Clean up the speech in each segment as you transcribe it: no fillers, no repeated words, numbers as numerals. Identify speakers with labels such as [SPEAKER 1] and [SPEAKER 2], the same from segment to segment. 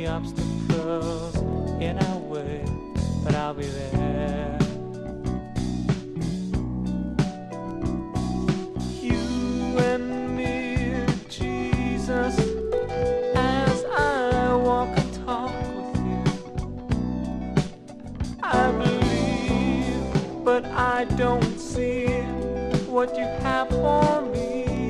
[SPEAKER 1] obstacles in our way, but I'll be there. You and me, Jesus, as I walk and talk with you. I believe, but I don't see what you have for me.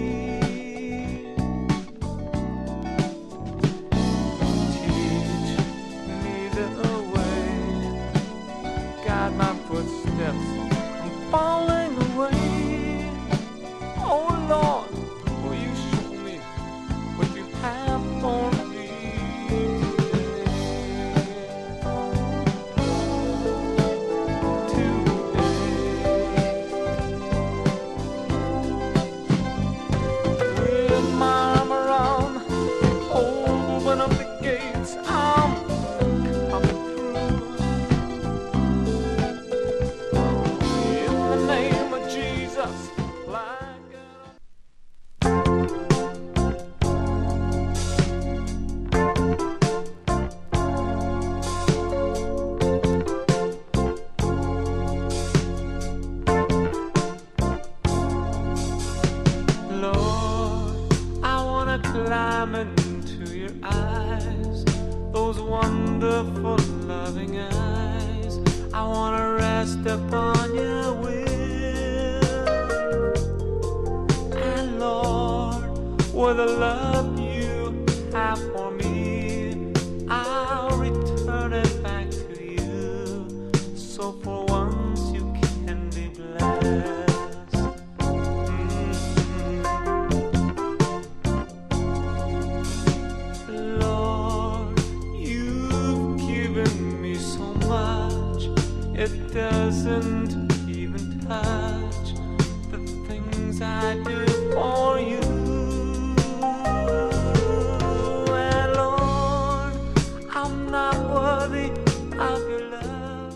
[SPEAKER 1] My footsteps, I'm falling away. Oh Lord, will you show me what you have for me today? With my arm around, open up the gates, I'm coming through. Climb into your eyes, those wonderful loving eyes. I want to rest upon your will. And Lord, with the love you have for me, I'll return it back to you. So for once you can be blessed. It doesn't even touch the things I do for you. And Lord, I'm not worthy of your love.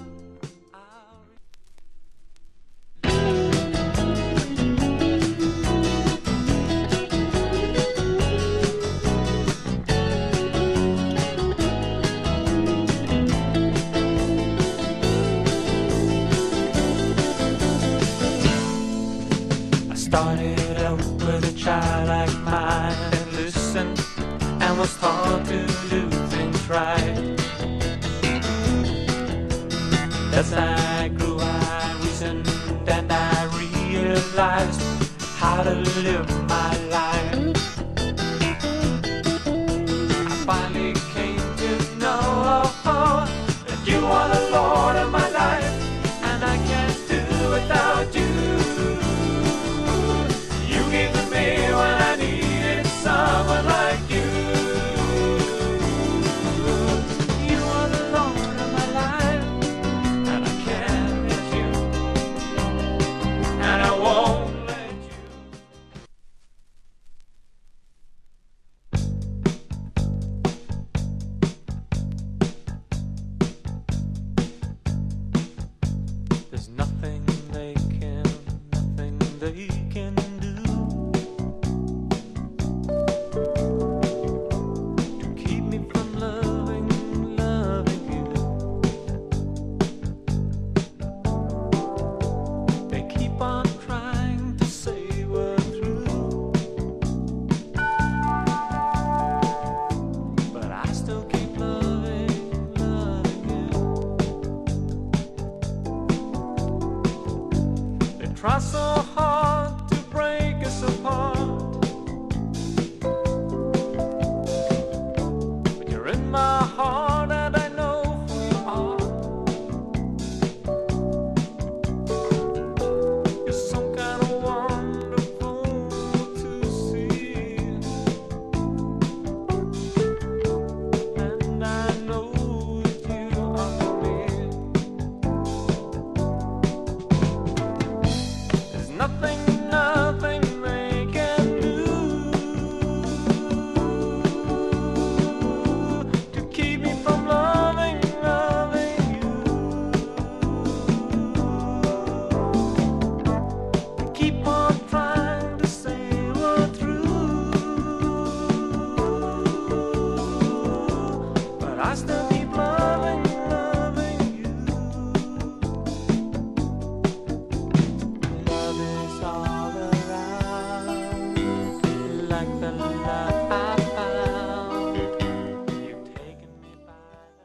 [SPEAKER 1] Started out with a childlike mind and listened and was taught to do things right. As I grew, I reasoned and I realized how to live my life. I finally came to know that you are the Lord of my life, and I can't do without you. When I needed someone like you. You are the Lord of my life, and I can't let you, and I won't let you. There's nothing they can do try so hard to break us apart, but you're in my heart and I know who you are. You're some kind of wonderful to see, and I know that you are for me. Nothing they can do to keep me from loving you. Keep on